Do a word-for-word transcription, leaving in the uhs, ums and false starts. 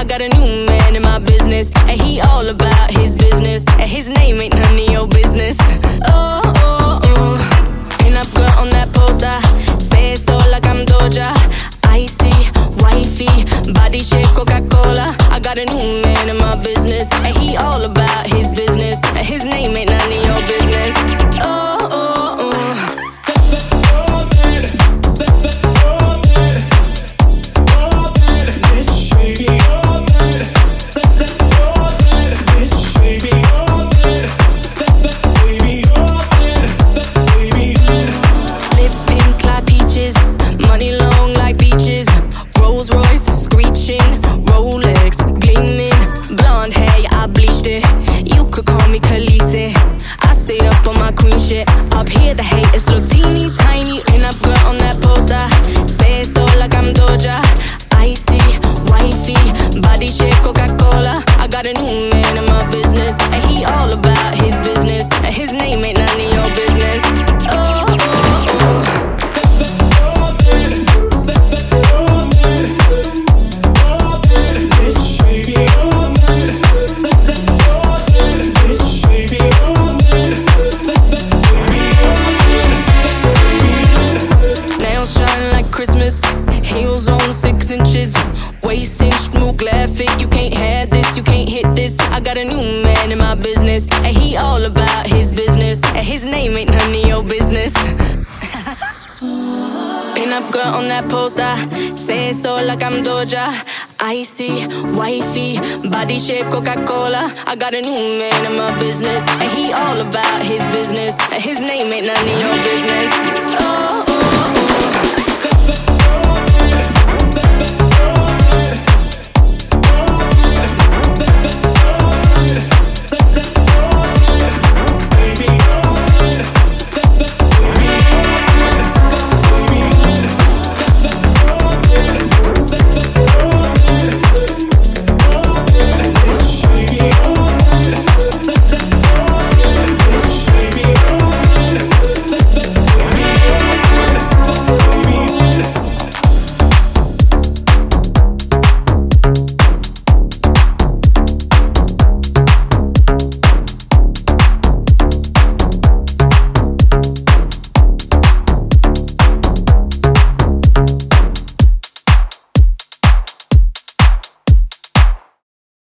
I got a new man in my business, and he all about his business, and his name ain't none of your business. Oh, oh, oh. Pin up girl on that poster, say it so like I'm Doja. Icy, wifey, body shape Coca-Cola. I got a new man in my business, and he all about his business, and his name ain't none of your business. Oh, oh, oh. Lips pink like peaches, money long like beaches. Rolls Royce screeching, Rolex gleaming. Blonde hair, yeah, I bleached it. You could call me Khaleesi. I stay up on my queen shit. Up here the haters look teeny tiny. Pin up girl on that poster, say it so like I'm Doja. Icy, wifey, body shape Coca-Cola. I got a new man in my business, and he all about his business, and his name ain't none of your business. Oh, oh, oh. Nails shine like Christmas, heels on six inches, waist inch, smooth glad fit. You can't have this, you can't hit this. I got a new man in my business, and he all about his business, and his name ain't none of your business. Pin up girl on that poster, say it so like I'm Doja. Icy, wifey, body shape Coca-Cola. I got a new man in my business, and he all about his business, and his name ain't none of your business. Oh.